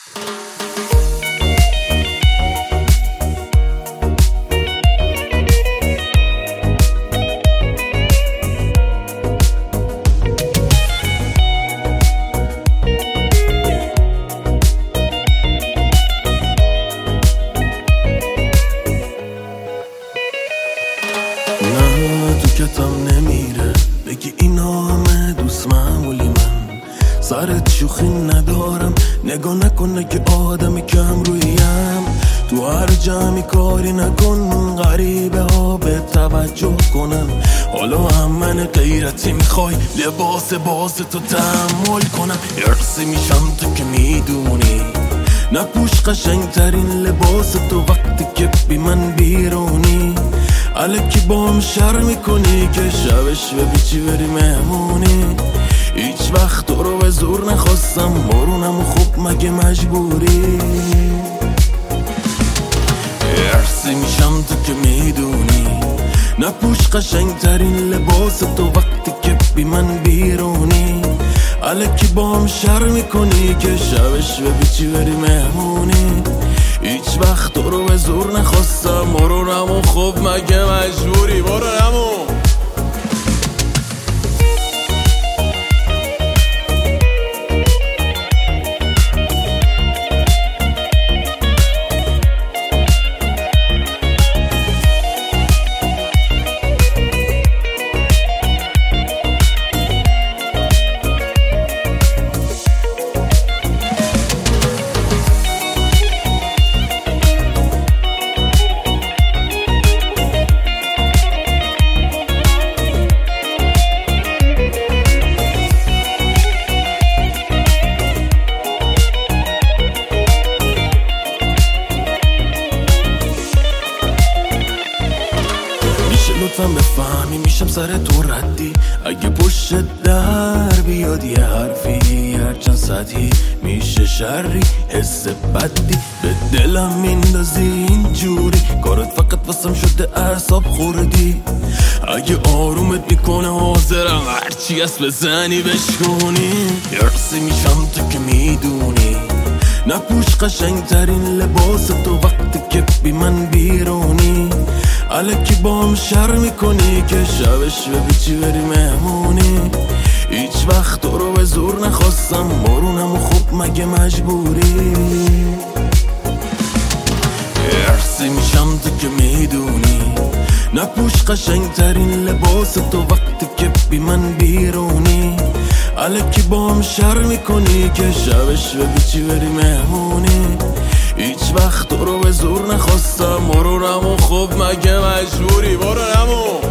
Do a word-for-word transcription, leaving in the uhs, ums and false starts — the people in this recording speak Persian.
کتم نمیره بگی اینا همه دوست معمولی من سرت شوخی ندارم نگاه نکنه که آدم کم رویم تو هر جمعی کاری نکن غریبه ها به توجه کنن حالا هم من غیرتی میخوای لباس باز تو تحمل کنم ارسی میشم تو که میدونی نپوش قشنگ ترین لباس تو وقتی که بی من بیرونی الکی با هم شر میکنی که شبش به بیچی بری مهمونی هیچ وقت تو رو به زور نخواستم مرونم و خوب مگه مجبوری ارسی میشم تو که میدونی نپوش قشنگ ترین لباس تو وقتی که بی من بیرونی الکی با هم شر میکنی که شبش به بیچی بری مهمونی هیچ وقت تو رو به زور نخواستم مرونم و خوب مگه مجبوری برو نمون لطفاً بفهمی میشم سر تو ردی اگه پشت در بیاد یه حرفی هرچند سطحی میشه شری حس بدی به دلم میندازی اینجوری کارت فقط واسم شده اعصاب خوردی اگه آرومت میکنه حاضرم هرچی هست بزنی بشکنی ارسی میشم تو که میدونی نپوش قشنگ ترین لباس تو وقتی که بی من بیرونی الکی با هم شر میکنی که شبش به بیچی بری مهمونی هیچ وقت تو رو به زور نخواستم مرونم و خوب مگه مجبوری ارسی میشم تو که میدونی نپوش قشنگ ترین لباس تو وقتی که بی من بیرونی الکی با هم شر میکنی که شبش به بیچی بری مهمونی هیچ وقت تو رو به زور نخواستم مرونم و خوب مگه مجبوری برو نمون